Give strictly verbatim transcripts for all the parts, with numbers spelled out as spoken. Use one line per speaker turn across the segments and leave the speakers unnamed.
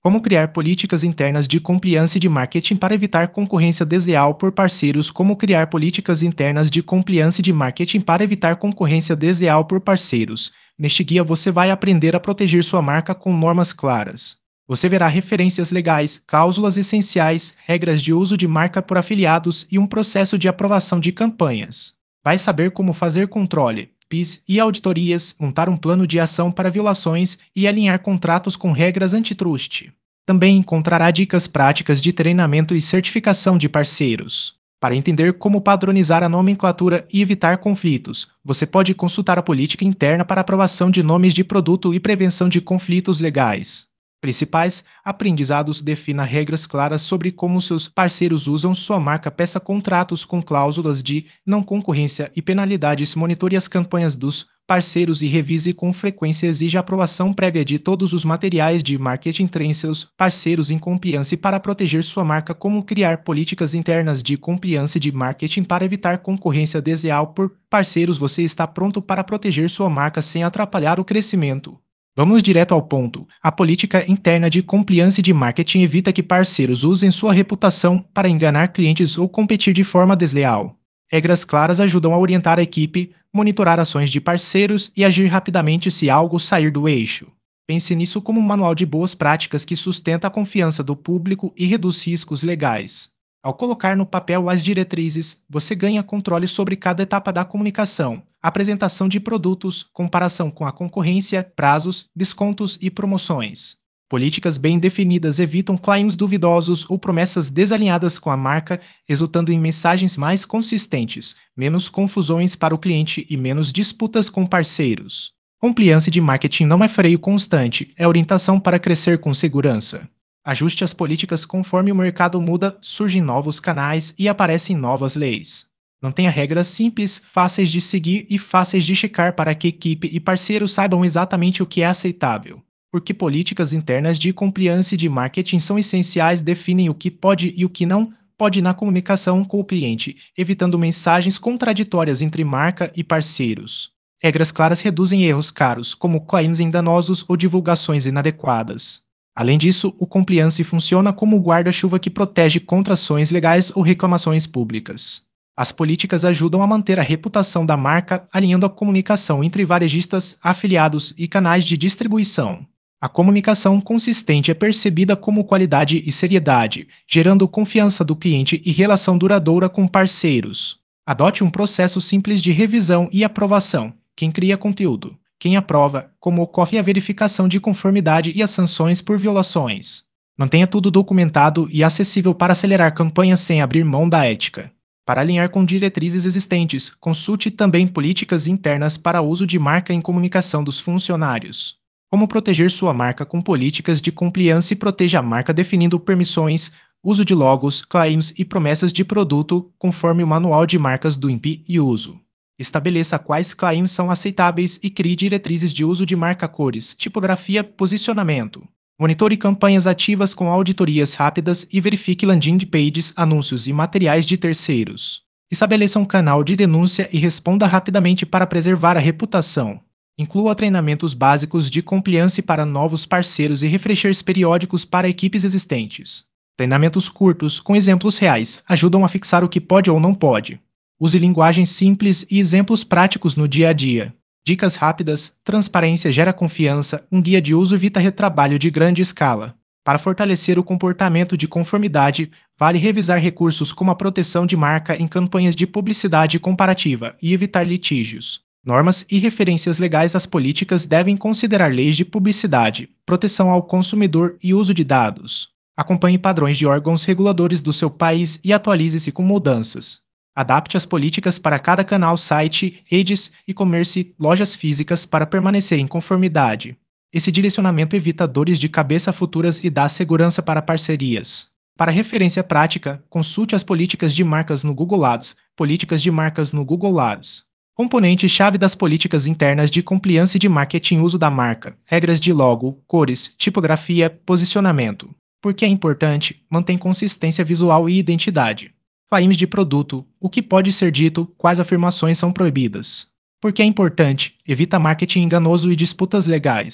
Como criar políticas internas de compliance de marketing para evitar concorrência desleal por parceiros? Como criar políticas internas de compliance de marketing para evitar concorrência desleal por parceiros? Neste guia você vai aprender a proteger sua marca com normas claras. Você verá referências legais, cláusulas essenciais, regras de uso de marca por afiliados e um processo de aprovação de campanhas. Vai saber como fazer controle, P I S e auditorias, montar um plano de ação para violações e alinhar contratos com regras antitrust. Também encontrará dicas práticas de treinamento e certificação de parceiros. Para entender como padronizar a nomenclatura e evitar conflitos, você pode consultar a política interna para aprovação de nomes de produto e prevenção de conflitos legais. Principais aprendizados: defina regras claras sobre como seus parceiros usam sua marca, peça contratos com cláusulas de não concorrência e penalidades, monitore as campanhas dos parceiros e revise com frequência, exija aprovação prévia de todos os materiais de marketing, treine seus parceiros em compliance para proteger sua marca. Como criar políticas internas de compliance de marketing para evitar concorrência desleal por parceiros? Você está pronto para proteger sua marca sem atrapalhar o crescimento? Vamos direto ao ponto. A política interna de compliance de marketing evita que parceiros usem sua reputação para enganar clientes ou competir de forma desleal. Regras claras ajudam a orientar a equipe, monitorar ações de parceiros e agir rapidamente se algo sair do eixo. Pense nisso como um manual de boas práticas que sustenta a confiança do público e reduz riscos legais. Ao colocar no papel as diretrizes, você ganha controle sobre cada etapa da comunicação: apresentação de produtos, comparação com a concorrência, prazos, descontos e promoções. Políticas bem definidas evitam claims duvidosos ou promessas desalinhadas com a marca, resultando em mensagens mais consistentes, menos confusões para o cliente e menos disputas com parceiros. Compliance de marketing não é freio constante, é orientação para crescer com segurança. Ajuste as políticas conforme o mercado muda, surgem novos canais e aparecem novas leis. Mantenha regras simples, fáceis de seguir e fáceis de checar para que equipe e parceiros saibam exatamente o que é aceitável. Porque políticas internas de compliance de marketing são essenciais, definem o que pode e o que não pode na comunicação com o cliente, evitando mensagens contraditórias entre marca e parceiros. Regras claras reduzem erros caros, como claims enganosos ou divulgações inadequadas. Além disso, o compliance funciona como o guarda-chuva que protege contra ações legais ou reclamações públicas. As políticas ajudam a manter a reputação da marca, alinhando a comunicação entre varejistas, afiliados e canais de distribuição. A comunicação consistente é percebida como qualidade e seriedade, gerando confiança do cliente e relação duradoura com parceiros. Adote um processo simples de revisão e aprovação: quem cria conteúdo, quem aprova, como ocorre a verificação de conformidade e as sanções por violações. Mantenha tudo documentado e acessível para acelerar campanhas sem abrir mão da ética. Para alinhar com diretrizes existentes, consulte também políticas internas para uso de marca em comunicação dos funcionários. Como proteger sua marca com políticas de compliance? Proteja a marca definindo permissões, uso de logos, claims e promessas de produto, conforme o Manual de Marcas do I N P I e uso. Estabeleça quais claims são aceitáveis e crie diretrizes de uso de marca, cores, tipografia, posicionamento. Monitore campanhas ativas com auditorias rápidas e verifique landing pages, anúncios e materiais de terceiros. Estabeleça um canal de denúncia e responda rapidamente para preservar a reputação. Inclua treinamentos básicos de compliance para novos parceiros e refreshers periódicos para equipes existentes. Treinamentos curtos, com exemplos reais, ajudam a fixar o que pode ou não pode. Use linguagem simples e exemplos práticos no dia a dia. Dicas rápidas: transparência gera confiança, um guia de uso evita retrabalho de grande escala. Para fortalecer o comportamento de conformidade, vale revisar recursos como a proteção de marca em campanhas de publicidade comparativa e evitar litígios. Normas e referências legais: as políticas devem considerar leis de publicidade, proteção ao consumidor e uso de dados. Acompanhe padrões de órgãos reguladores do seu país e atualize-se com mudanças. Adapte as políticas para cada canal, site, redes, e-commerce, lojas físicas para permanecer em conformidade. Esse direcionamento evita dores de cabeça futuras e dá segurança para parcerias. Para referência prática, consulte as políticas de marcas no Google Ads, políticas de marcas no Google Ads. Componente-chave das políticas internas de compliance de marketing: uso da marca, regras de logo, cores, tipografia, posicionamento. Por que é importante? Mantém consistência visual e identidade. Claims de produto: o que pode ser dito, quais afirmações são proibidas. Por que é importante? Evita marketing enganoso e disputas legais.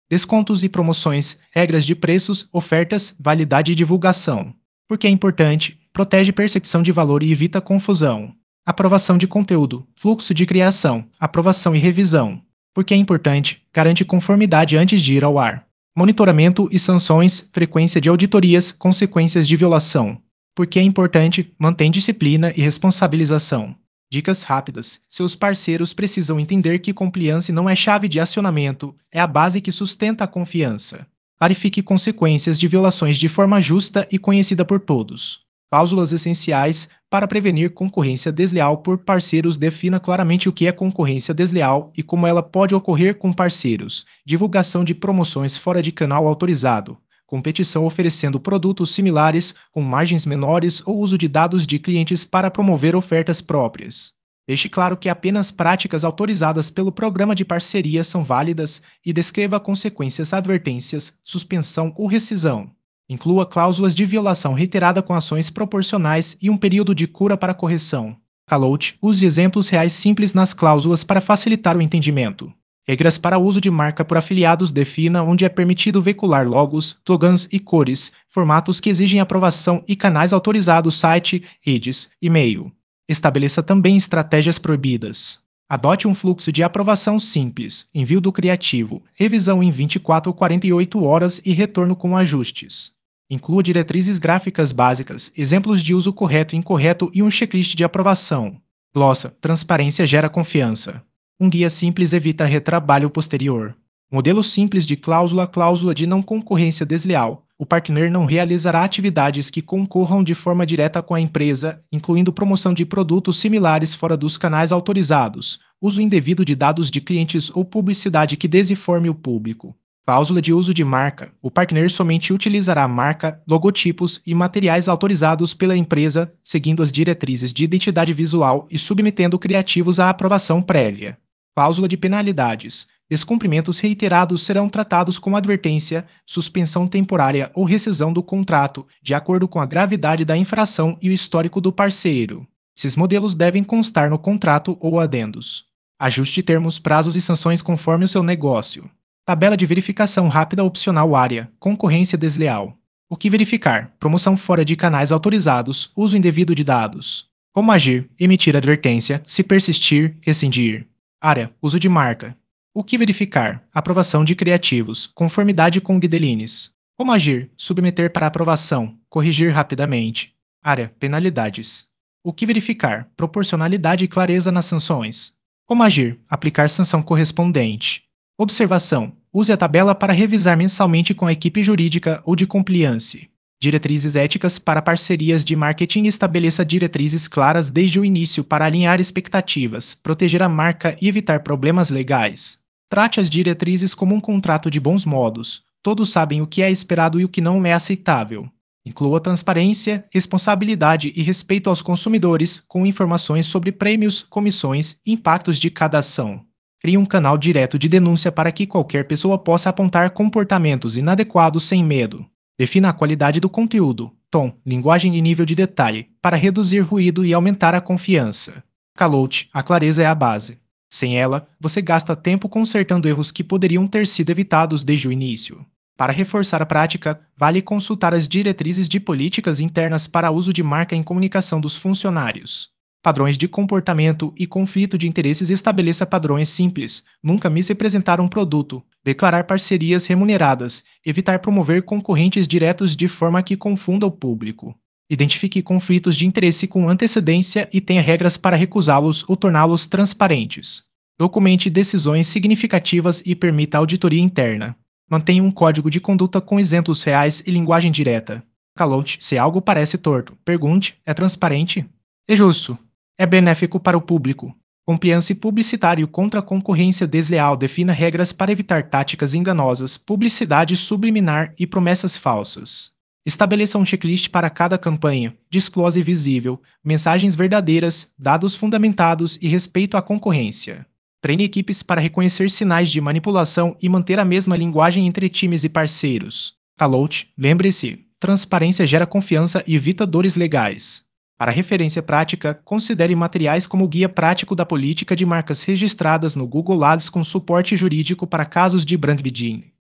Descontos e promoções, regras de preços, ofertas, validade e divulgação. Porque é importante, protege percepção de valor e evita confusão. Aprovação de conteúdo, fluxo de criação, aprovação e revisão. Porque é importante, garante conformidade antes de ir ao ar. Monitoramento e sanções, frequência de auditorias, consequências de violação. Porque é importante, mantém disciplina e responsabilização. Dicas rápidas. Seus parceiros precisam entender que compliance não é chave de acionamento, é a base que sustenta a confiança. Clarifique consequências de violações de forma justa e conhecida por todos. Cláusulas essenciais para prevenir concorrência desleal por parceiros. Defina claramente o que é concorrência desleal e como ela pode ocorrer com parceiros. Divulgação de promoções fora de canal autorizado. Competição oferecendo produtos similares com margens menores ou uso de dados de clientes para promover ofertas próprias. Deixe claro que apenas práticas autorizadas pelo programa de parceria são válidas e descreva consequências, advertências, suspensão ou rescisão. Inclua cláusulas de violação reiterada com ações proporcionais e um período de cura para correção. Calote, use exemplos reais simples nas cláusulas para facilitar o entendimento. Regras para uso de marca por afiliados. Defina onde é permitido veicular logos, slogans e cores, formatos que exigem aprovação e canais autorizados, site, redes, e-mail. Estabeleça também estratégias proibidas. Adote um fluxo de aprovação simples, envio do criativo, revisão em vinte e quatro a quarenta e oito horas e retorno com ajustes. Inclua diretrizes gráficas básicas, exemplos de uso correto e incorreto e um checklist de aprovação. Glossa, transparência gera confiança. Um guia simples evita retrabalho posterior. Modelo simples de cláusula. Cláusula de não concorrência desleal. O partner não realizará atividades que concorram de forma direta com a empresa, incluindo promoção de produtos similares fora dos canais autorizados, uso indevido de dados de clientes ou publicidade que desinforme o público. Cláusula de uso de marca. O partner somente utilizará marca, logotipos e materiais autorizados pela empresa, seguindo as diretrizes de identidade visual e submetendo criativos à aprovação prévia. Cláusula de penalidades. Descumprimentos reiterados serão tratados como advertência, suspensão temporária ou rescisão do contrato, de acordo com a gravidade da infração e o histórico do parceiro. Esses modelos devem constar no contrato ou adendos. Ajuste termos, prazos e sanções conforme o seu negócio. Tabela de verificação rápida opcional. Área: concorrência desleal. O que verificar? Promoção fora de canais autorizados, uso indevido de dados. Como agir? Emitir advertência, se persistir, rescindir. Área: uso de marca. O que verificar? Aprovação de criativos, conformidade com guidelines. Como agir? Submeter para aprovação, corrigir rapidamente. Área: penalidades. O que verificar? Proporcionalidade e clareza nas sanções. Como agir? Aplicar sanção correspondente. Observação: use a tabela para revisar mensalmente com a equipe jurídica ou de compliance. Diretrizes éticas para parcerias de marketing. Estabeleça diretrizes claras desde o início para alinhar expectativas, proteger a marca e evitar problemas legais. Trate as diretrizes como um contrato de bons modos. Todos sabem o que é esperado e o que não é aceitável. Inclua transparência, responsabilidade e respeito aos consumidores, com informações sobre prêmios, comissões e impactos de cada ação. Crie um canal direto de denúncia para que qualquer pessoa possa apontar comportamentos inadequados sem medo. Defina a qualidade do conteúdo, tom, linguagem e nível de detalhe, para reduzir ruído e aumentar a confiança. Calote: a clareza é a base. Sem ela, você gasta tempo consertando erros que poderiam ter sido evitados desde o início. Para reforçar a prática, vale consultar as diretrizes de políticas internas para uso de marca em comunicação dos funcionários. Padrões de comportamento e conflito de interesses. Estabeleça padrões simples, nunca misrepresentar um produto, declarar parcerias remuneradas, evitar promover concorrentes diretos de forma que confunda o público. Identifique conflitos de interesse com antecedência e tenha regras para recusá-los ou torná-los transparentes. Documente decisões significativas e permita auditoria interna. Mantenha um código de conduta com exemplos reais e linguagem direta. Calote: se algo parece torto, pergunte: é transparente? É justo? É benéfico para o público? Compliance publicitário contra a concorrência desleal. Defina regras para evitar táticas enganosas, publicidade subliminar e promessas falsas. Estabeleça um checklist para cada campanha, disclose visível, mensagens verdadeiras, dados fundamentados e respeito à concorrência. Treine equipes para reconhecer sinais de manipulação e manter a mesma linguagem entre times e parceiros. Calote: lembre-se, transparência gera confiança e evita dores legais. Para referência prática, considere materiais como o Guia Prático da Política de Marcas Registradas no Google Ads com suporte jurídico para casos de brand bidding.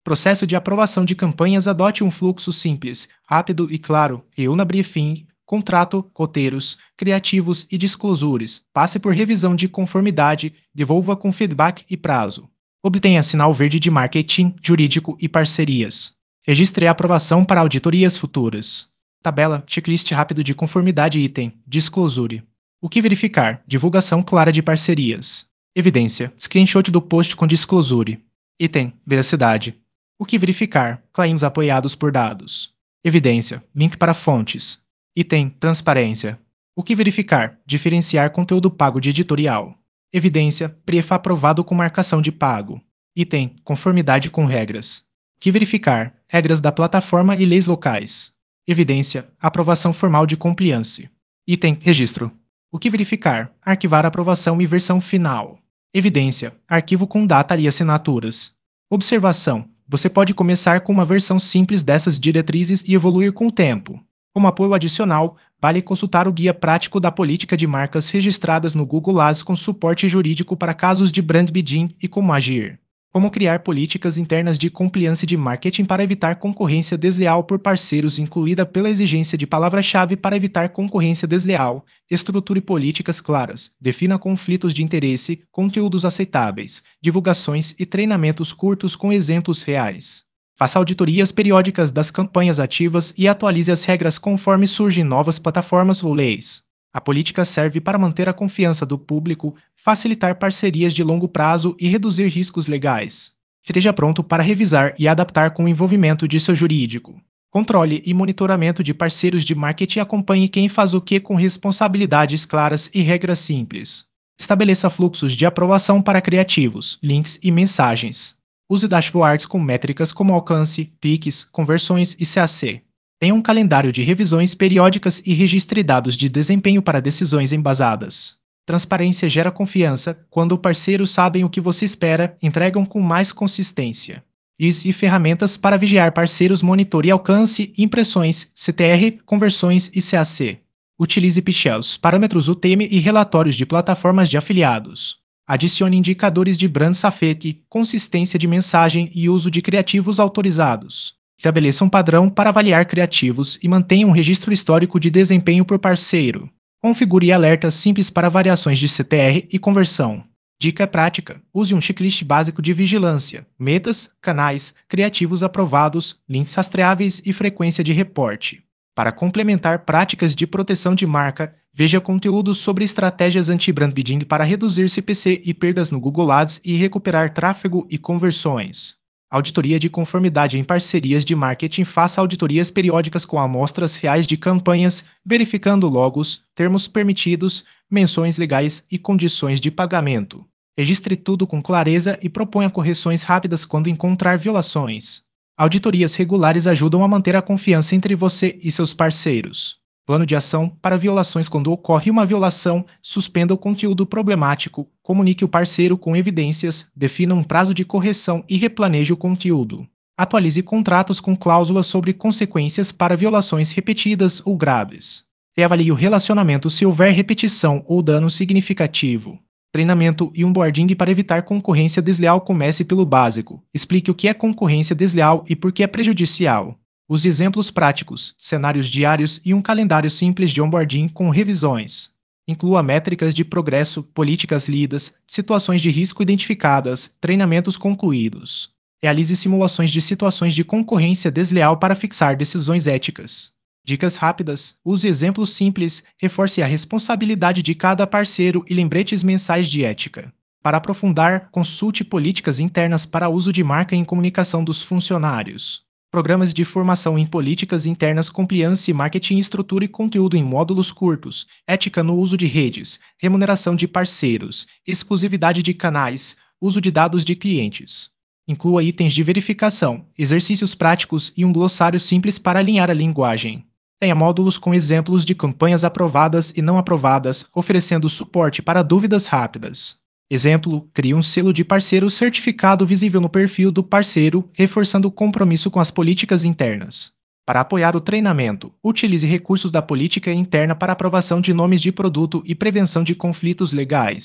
Processo de aprovação de campanhas: adote um fluxo simples, rápido e claro. Reúna briefing, contrato, roteiros, criativos e disclosures. Passe por revisão de conformidade, devolva com feedback e prazo. Obtenha sinal verde de marketing, jurídico e parcerias. Registre a aprovação para auditorias futuras. Tabela, checklist rápido de conformidade. Item, disclosure. O que verificar? Divulgação clara de parcerias. Evidência, screenshot do post com disclosure. Item, veracidade. O que verificar? Claims apoiados por dados. Evidência, link para fontes. Item, transparência. O que verificar? Diferenciar conteúdo pago de editorial. Evidência, P R E F aprovado com marcação de pago. Item, conformidade com regras. O que verificar? Regras da plataforma e leis locais. Evidência, aprovação formal de compliance. Item, registro. O que verificar? Arquivar aprovação e versão final. Evidência, arquivo com data e assinaturas. Observação, você pode começar com uma versão simples dessas diretrizes e evoluir com o tempo. Como apoio adicional, vale consultar o Guia Prático da Política de Marcas Registradas no Google Ads com suporte jurídico para casos de brand bidding e como agir. Como criar políticas internas de compliance de marketing para evitar concorrência desleal por parceiros, incluída pela exigência de palavra-chave para evitar concorrência desleal. Estruture políticas claras, defina conflitos de interesse, conteúdos aceitáveis, divulgações e treinamentos curtos com exemplos reais. Faça auditorias periódicas das campanhas ativas e atualize as regras conforme surgem novas plataformas ou leis. A política serve para manter a confiança do público, facilitar parcerias de longo prazo e reduzir riscos legais. Esteja pronto para revisar e adaptar com o envolvimento de seu jurídico. Controle e monitoramento de parceiros de marketing. Acompanhe quem faz o que com responsabilidades claras e regras simples. Estabeleça fluxos de aprovação para criativos, links e mensagens. Use dashboards com métricas como alcance, cliques, conversões e C A C. Tenha um calendário de revisões periódicas e registre dados de desempenho para decisões embasadas. Transparência gera confiança. Quando parceiros sabem o que você espera, entregam com mais consistência. Use ferramentas para vigiar parceiros. Monitore alcance, impressões, C T R, conversões e C A C. Utilize Pichels, parâmetros U T M e relatórios de plataformas de afiliados. Adicione indicadores de brand safety, consistência de mensagem e uso de criativos autorizados. Estabeleça um padrão para avaliar criativos e mantenha um registro histórico de desempenho por parceiro. Configure alertas simples para variações de C T R e conversão. Dica prática: use um checklist básico de vigilância, metas, canais, criativos aprovados, links rastreáveis e frequência de reporte. Para complementar práticas de proteção de marca, veja conteúdos sobre estratégias anti-brand bidding para reduzir C P C e perdas no Google Ads e recuperar tráfego e conversões. Auditoria de conformidade em parcerias de marketing. Faça auditorias periódicas com amostras reais de campanhas, verificando logos, termos permitidos, menções legais e condições de pagamento. Registre tudo com clareza e proponha correções rápidas quando encontrar violações. Auditorias regulares ajudam a manter a confiança entre você e seus parceiros. Plano de ação para violações. Quando ocorre uma violação, suspenda o conteúdo problemático, comunique o parceiro com evidências, defina um prazo de correção e replaneje o conteúdo. Atualize contratos com cláusulas sobre consequências para violações repetidas ou graves. Reavalie o relacionamento se houver repetição ou dano significativo. Treinamento e onboarding para evitar concorrência desleal. Comece pelo básico. Explique o que é concorrência desleal e por que é prejudicial. Use exemplos práticos, cenários diários e um calendário simples de onboarding com revisões. Inclua métricas de progresso, políticas lidas, situações de risco identificadas, treinamentos concluídos. Realize simulações de situações de concorrência desleal para fixar decisões éticas. Dicas rápidas: use exemplos simples, reforce a responsabilidade de cada parceiro e lembretes mensais de ética. Para aprofundar, consulte políticas internas para uso de marca em comunicação dos funcionários. Programas de formação em políticas internas, compliance, marketing, estrutura e conteúdo em módulos curtos, ética no uso de redes, remuneração de parceiros, exclusividade de canais, uso de dados de clientes. Inclua itens de verificação, exercícios práticos e um glossário simples para alinhar a linguagem. Tenha módulos com exemplos de campanhas aprovadas e não aprovadas, oferecendo suporte para dúvidas rápidas. Exemplo: crie um selo de parceiro certificado visível no perfil do parceiro, reforçando o compromisso com as políticas internas. Para apoiar o treinamento, utilize recursos da política interna para aprovação de nomes de produto e prevenção de conflitos legais.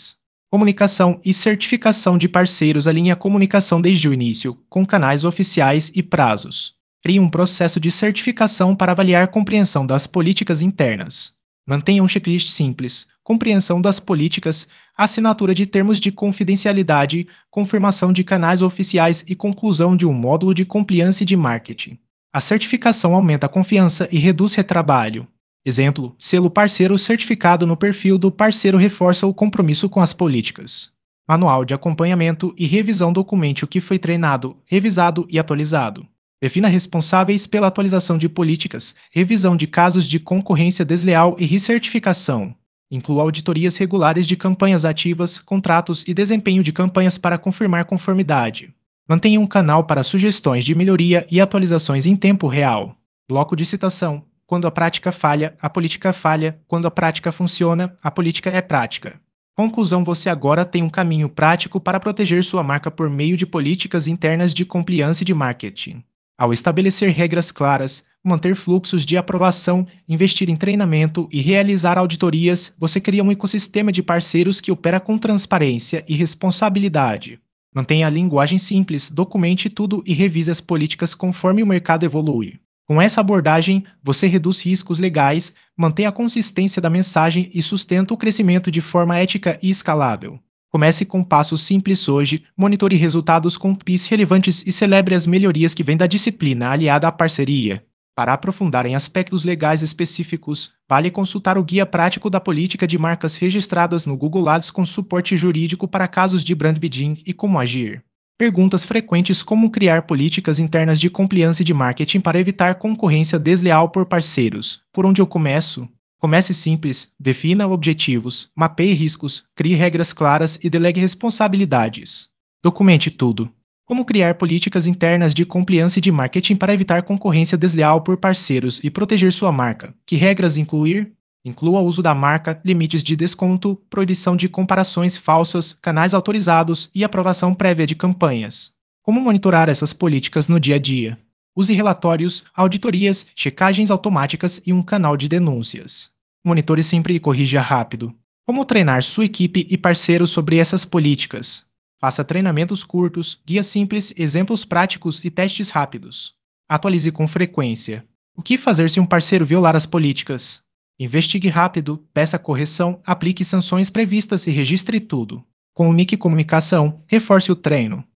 Comunicação e certificação de parceiros alinha a comunicação desde o início, com canais oficiais e prazos. Crie um processo de certificação para avaliar a compreensão das políticas internas. Mantenha um checklist simples, compreensão das políticas, assinatura de termos de confidencialidade, confirmação de canais oficiais e conclusão de um módulo de compliance de marketing. A certificação aumenta a confiança e reduz retrabalho. Exemplo, selo parceiro certificado no perfil do parceiro reforça o compromisso com as políticas. Manual de acompanhamento e revisão documente o que foi treinado, revisado e atualizado. Defina responsáveis pela atualização de políticas, revisão de casos de concorrência desleal e recertificação. Inclua auditorias regulares de campanhas ativas, contratos e desempenho de campanhas para confirmar conformidade. Mantenha um canal para sugestões de melhoria e atualizações em tempo real. Bloco de citação. Quando a prática falha, a política falha. Quando a prática funciona, a política é prática. Conclusão: você agora tem um caminho prático para proteger sua marca por meio de políticas internas de compliance de marketing. Ao estabelecer regras claras, manter fluxos de aprovação, investir em treinamento e realizar auditorias, você cria um ecossistema de parceiros que opera com transparência e responsabilidade. Mantenha a linguagem simples, documente tudo e revise as políticas conforme o mercado evolui. Com essa abordagem, você reduz riscos legais, mantém a consistência da mensagem e sustenta o crescimento de forma ética e escalável. Comece com passos simples hoje, monitore resultados com P Is relevantes e celebre as melhorias que vêm da disciplina aliada à parceria. Para aprofundar em aspectos legais específicos, vale consultar o Guia Prático da Política de Marcas Registradas no Google Ads com suporte jurídico para casos de brand bidding e como agir. Perguntas frequentes: como criar políticas internas de compliance de marketing para evitar concorrência desleal por parceiros. Por onde eu começo? Comece simples, defina objetivos, mapeie riscos, crie regras claras e delegue responsabilidades. Documente tudo. Como criar políticas internas de compliance de marketing para evitar concorrência desleal por parceiros e proteger sua marca. Que regras incluir? Inclua o uso da marca, limites de desconto, proibição de comparações falsas, canais autorizados e aprovação prévia de campanhas. Como monitorar essas políticas no dia a dia? Use relatórios, auditorias, checagens automáticas e um canal de denúncias. Monitore sempre e corrija rápido. Como treinar sua equipe e parceiros sobre essas políticas? Faça treinamentos curtos, guias simples, exemplos práticos e testes rápidos. Atualize com frequência. O que fazer se um parceiro violar as políticas? Investigue rápido, peça correção, aplique sanções previstas e registre tudo. Comunique comunicação, reforce o treino.